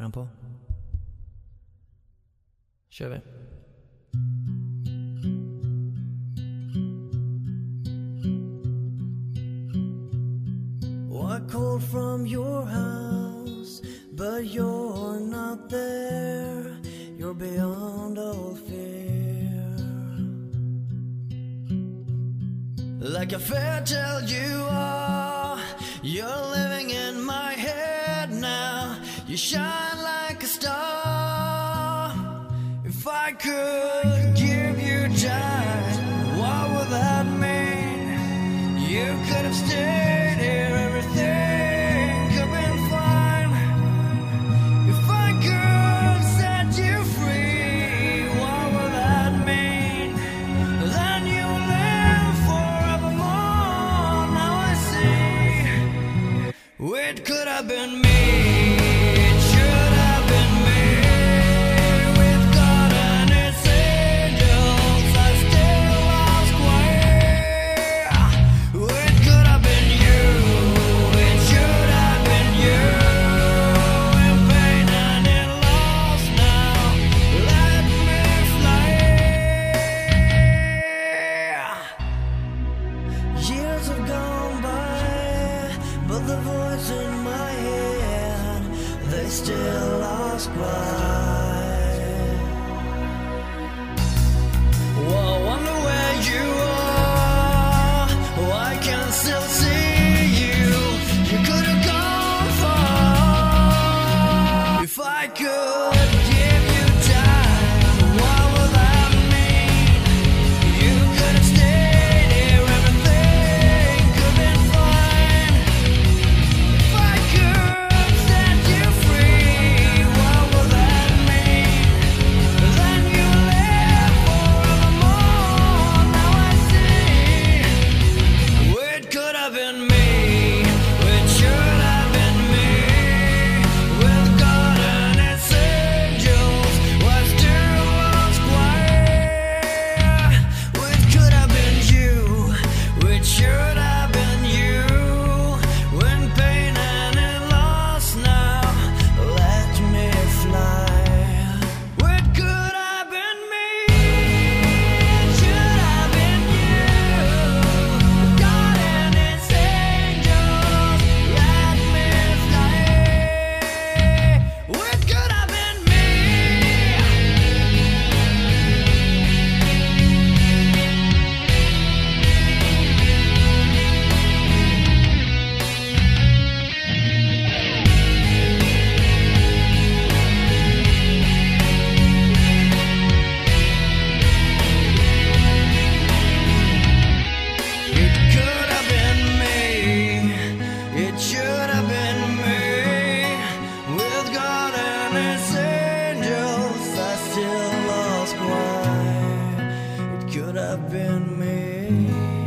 Är han på? Kör vi. I called from your house, but you're not there. You're beyond all fear. Like a fairy tale you are, you're living in my head now. You shine like a star. If I could give you time, what would that mean? You could have stayed here, everything could have been fine. If I could set you free, what would that mean? Then you live forevermore. Now I see it could have been me. It should have been me. With God and His angels, I still ask why. It could have been you. It should have been you. In pain and in loss now, let me fly. Years have gone by, but the voice in my head, they still ask why. Well, I wonder where you are. Oh, I can still see you. You could have gone far. If I could give you time, what would that mean? You could have stayed here, everything could have been fine. If I could set you free, what would that mean? Then you live forevermore. Now I see it could have been me. It should have been me. With God and His angels, was still ask why. It could have been you. It should have been you. When pain and in loss now, let me fly. It could have been me. It should have been you. God and His angels, let me fly. It could have been me. It could have been me. It should have been me. With God and His angels, I still ask why. It could have been me.